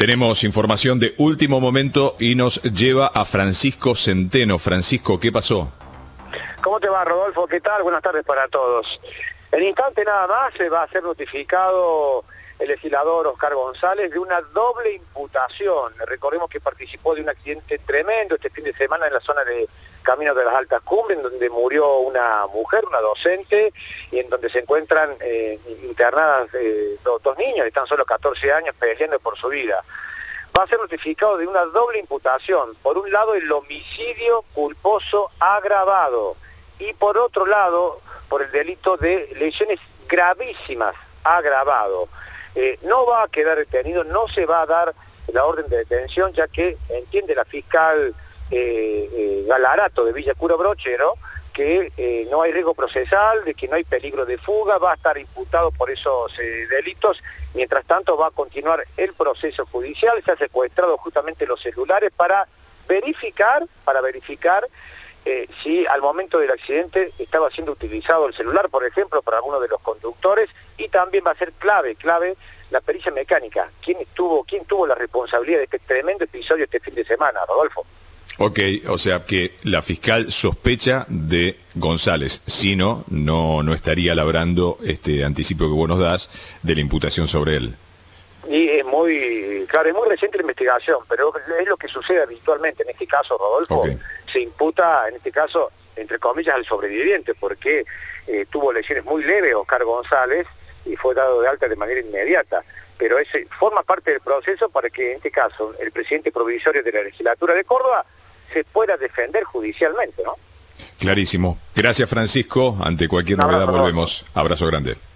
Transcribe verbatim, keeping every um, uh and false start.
Tenemos información de último momento y nos lleva a Francisco Centeno. Francisco, ¿qué pasó? ¿Cómo te va, Rodolfo? ¿Qué tal? Buenas tardes para todos. En instante nada más se va a ser notificado el legislador Oscar González de una doble imputación. Recordemos que participó de un accidente tremendo este fin de semana en la zona de Camino de las Altas Cumbres, en donde murió una mujer, una docente, y en donde se encuentran eh, internadas eh, dos, dos niños de tan solo catorce años peleando por su vida. Va a ser notificado de una doble imputación. Por un lado, el homicidio culposo agravado, y por otro lado, por el delito de lesiones gravísimas agravado. Eh, no va a quedar detenido, no se va a dar la orden de detención, ya que entiende la fiscal eh, eh, Galarato de Villa Cura Brochero que eh, no hay riesgo procesal, de que no hay peligro de fuga, va a estar imputado por esos eh, delitos. Mientras tanto va a continuar el proceso judicial. Se ha secuestrado justamente los celulares para verificar, para verificar eh, si al momento del accidente estaba siendo utilizado el celular, por ejemplo, para alguno de los conductores, y también va a ser clave, clave la pericia mecánica. ¿Quién tuvo, quién tuvo la responsabilidad de este tremendo episodio este fin de semana, Rodolfo? Ok, o sea que la fiscal sospecha de González, si no, no, no estaría labrando este anticipo que vos nos das de la imputación sobre él. Y es muy, claro, es muy reciente la investigación, pero es lo que sucede habitualmente en este caso, Rodolfo. Okay. Se imputa, en este caso, entre comillas, al sobreviviente, porque eh, tuvo lesiones muy leves Oscar González y fue dado de alta de manera inmediata. Pero ese forma parte del proceso para que, en este caso, el presidente provisorio de la legislatura de Córdoba se pueda defender judicialmente, ¿no? Clarísimo. Gracias, Francisco. Ante cualquier novedad volvemos. Abrazo grande.